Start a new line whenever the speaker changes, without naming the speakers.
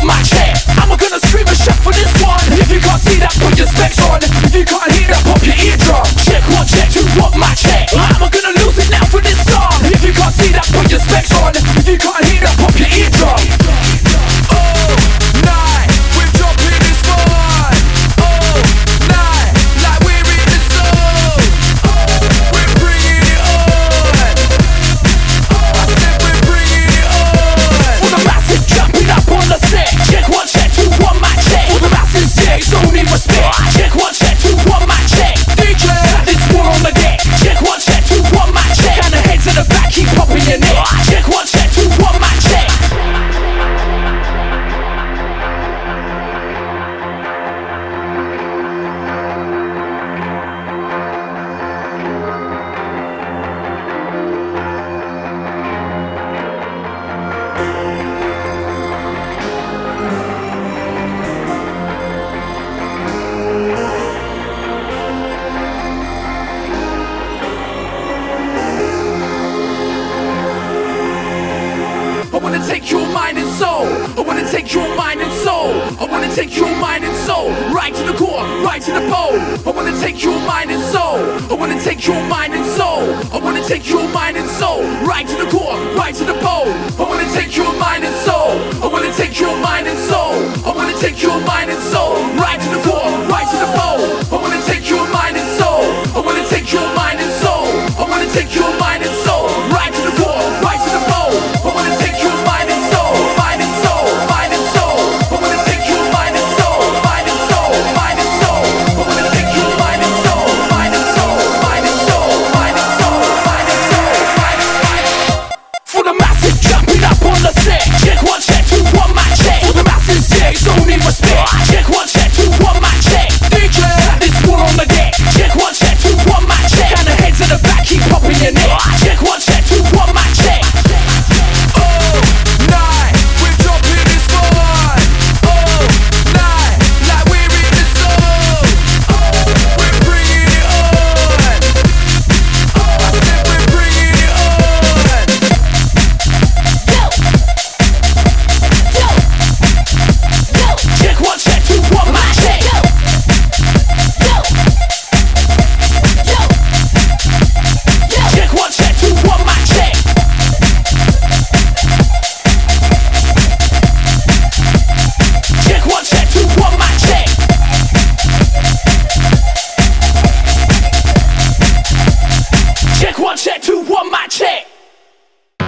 my chair. I'm gonna scream and shout for this one. If you can't see that, put your specs on. If you can't hear that, pop your eardrum. Check one, check two, what my check. I'm gonna lose it now for this song. If you can't see that, put your specs on. If you can't hear that, pop your eardrum. Oh, night, we're dropping this one. Oh, night, like we're in the zone. We're bringing it on. I said we're bringing it on. For the masses jumping up on the set. Check one, check two, one my check. For the masses, yeah, it's only respect. Check one, check two, one my check. DJ, this war on the deck. Check one, check two, one my check. And the heads in the back keep popping your neck. Check one, check two, one my check. I wanna take your mind and soul. I wanna take your mind and soul. I wanna take your mind and soul. Right to the core, right to the pole. I wanna take your mind and soul. I wanna take your mind and soul. I wanna take your mind and soul. Right to the core, right to the pole. I wanna take your mind and soul. I wanna take your mind